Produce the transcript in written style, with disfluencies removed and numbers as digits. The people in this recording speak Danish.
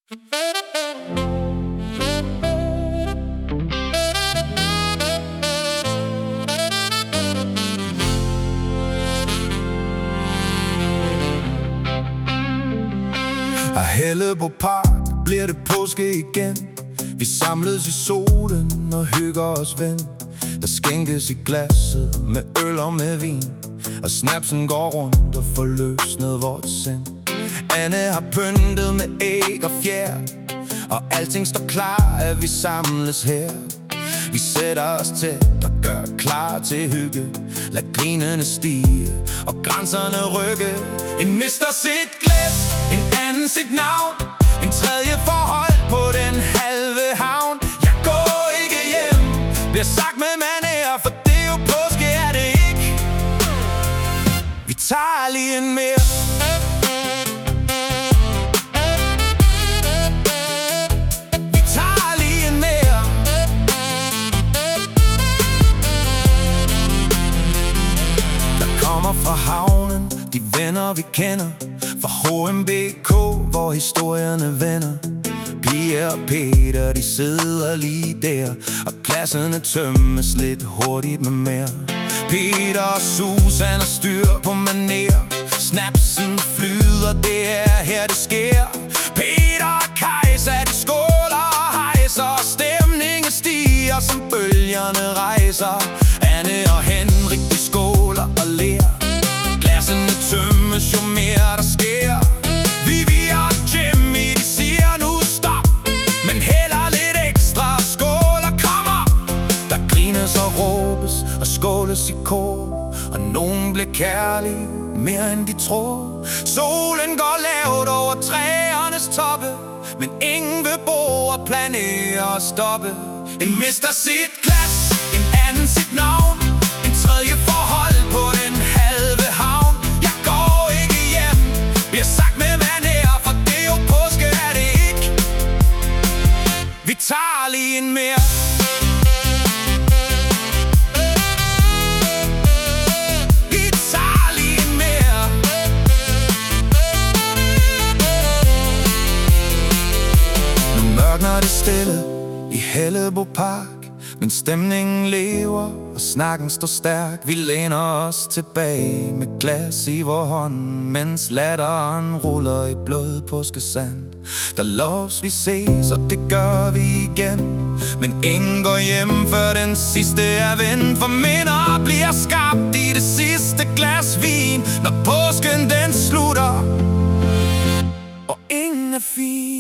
Af Helleborg Park bliver det påske igen. Vi samles i solen og hygger os, ven. Der skænkes i glasset med øl og med vin, og snapsen går rundt og får løsnet vores sind. Anne har pyntet med æg og fjer, og alting står klar, at vi samles her. Vi sætter os tæt og gør klar til hygge. Lad grinene stige og grænserne rykke. En mister sit glas, en anden sit navn, en tredje forhold på den halve havn. Jeg går ikke hjem, bliver sagt med manér, for det er jo påske, er det ikke? Vi tager lige en mere. Fra havnen, de venner vi kender, fra HMBK, hvor historierne vender. Pia og Peter, de sidder lige der, og klasserne tømmes lidt hurtigt med mere. Peter og Susan har styr på manér, snapsen flyder, det er her det sker. Peter og Kajsa, de skåler og hejser, og stemningen stiger, som bølgerne rejser. Anne og Henrik, de skåler og ler, glassene tømmes, jo mere der sker. Vivi og Jimmy, de siger nu stop, men hælder lidt ekstra, skåler kommer. Der grines og råbes og skåles i kor, og nogen bliver kærlige mere end de tror. Solen går lavt over træernes toppe, men ingen vil bo og planere og stoppe. En mister sit glas, en anden sit navn, en tredje forhold på den halve havn. Jeg går ikke hjem, bliver sagt med manér, for det er jo påske, er det ikke? Vi tager lige en mere. Vi tager lige en mere. Nu mørkner det stille i Helleborg Park, men stemningen lever, og snakken står stærk. Vi læner os tilbage med glas i vor hånd, mens latteren ruller i blød påskesand. Der loves vi ses, og det gør vi igen, men ingen går hjem, før den sidste er vendt. For minder bliver skabt i det sidste glas vin, når påsken den slutter, og ingen er fin.